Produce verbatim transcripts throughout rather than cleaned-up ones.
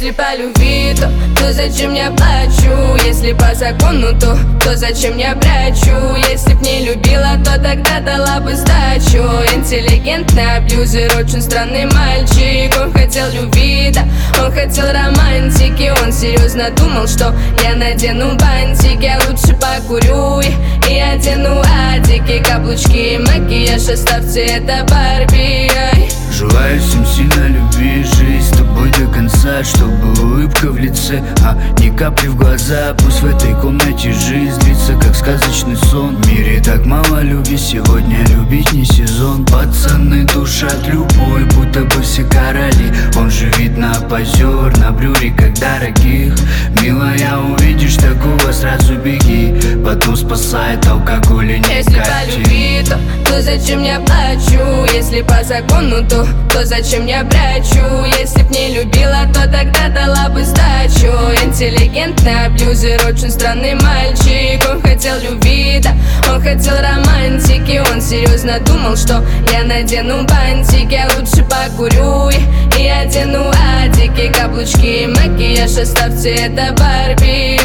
Если по любви, то, то зачем я плачу? Если по закону, то, то зачем я прячу? Если б не любила, то тогда дала бы сдачу. Интеллигентный абьюзер, очень странный мальчик. Он хотел любви, да, он хотел романтики. Он серьезно думал, что я надену бантики, а лучше покурю и, и одену адики. Каблучки и макияж, оставьте это Барби. Желаю всем сильно любви, жизнь с тобой до конца, чтобы улыбка в лице, а не капли в глаза. Пусть в этой комнате жизнь длится, как сказочный сон. В мире так мало любви, сегодня любить не сезон. Пацаны душат любой, будто бы все короли. Он же видно позер на брюре, как дорогих. Милая, увидишь такого, сразу беги, потом спасает алкоголь и никотин. Если по любви, то, то зачем я плачу? Если по закону, то, то зачем я прячу? Если б не любила, то тогда дала бы сдачу. Интеллигентный абьюзер, очень странный мальчик. Он хотел любви, да, он хотел романтики. Он серьезно думал, что я надену бантики, а лучше покурю и, и одену адики. Каблучки и макияж, оставьте это Барби.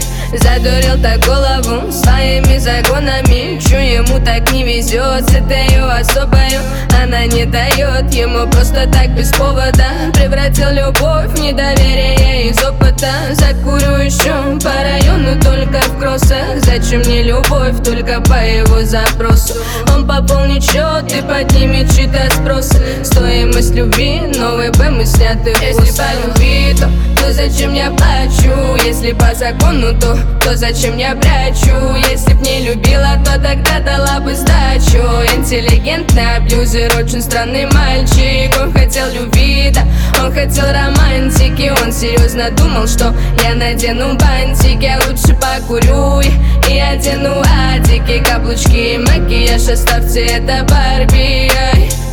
Задурил так голову своими загонами. Чё ему так не везет с этой ее особою? Она не дает ему просто так без повода. Превратил любовь в недоверие из опыта. Закурю еще по району только в кроссах. Зачем мне любовь только по его запросу? Он пополнит счет и поднимет чьи-то спросы. Стоимость любви, новый БМ снятый в. Если по любви, то, то зачем я плачу? Если по закону, то, то зачем я прячу? Если б не любила, то тогда дала бы сдачу. Интеллигентный абьюзер, очень странный мальчик. Он хотел любви, да, он хотел романтики. Он серьезно думал, что я надену бантики, а лучше покурю и, и одену адики. Каблучки и макияж, оставьте это Барби.